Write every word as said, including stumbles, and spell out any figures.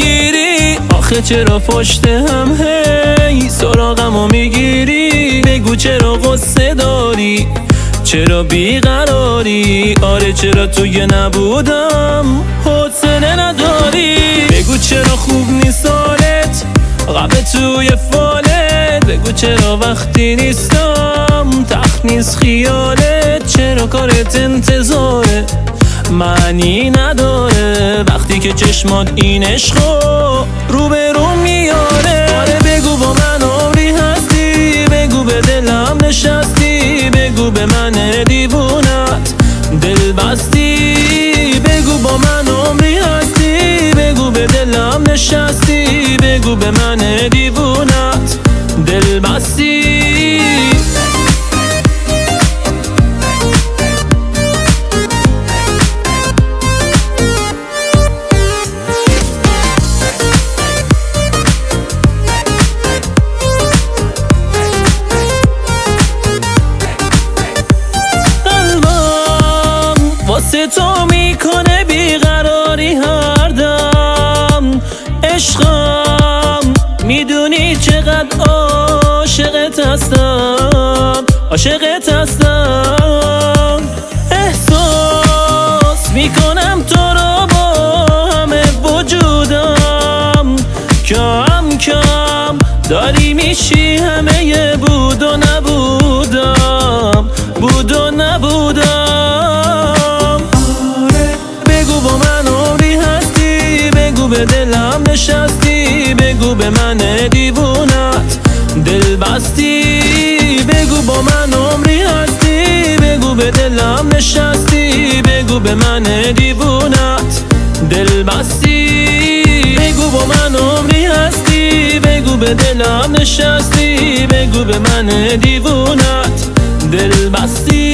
میگیری؟ آخه چرا پشت هم هی سراغمو میگیری؟ بگو چرا غصه داری؟ چرا بیقراری؟ آره چرا توی نبودم حوصله نداری؟ بگو چرا خوب نیست حالت قبل توی فالت؟ بگو چرا وقتی نیستم تخت نیست خیالت؟ چرا کارت انتظاره معنی نداره وقتی که چشمات این عشقو رو به رو میاره؟ آره بگو با من عمری هستی، بگو به دلم نشستی، بگو به من دیوونت دل بستی، بگو با من عمری هستی، بگو به دلم نشستی، بگو به من دیوونت دل بستی. واسه تو میکنه بیقراری هر دم عشقم، میدونی چقدر عاشقت هستم، عاشقت هستم. احساس میکنم تو رو با همه وجودم، کم کم داری میشی همه بود و نبودم، بود و نبودم. به دلم نشستی، بگو به من دیوونت دل بستی، بگو با من عمری هستی، بگو به دلم نشستی، بگو به من دیوونت دل بستی، بگو با من عمری هستی، بگو به دلم نشستی، بگو به من دیوونت دل بستی.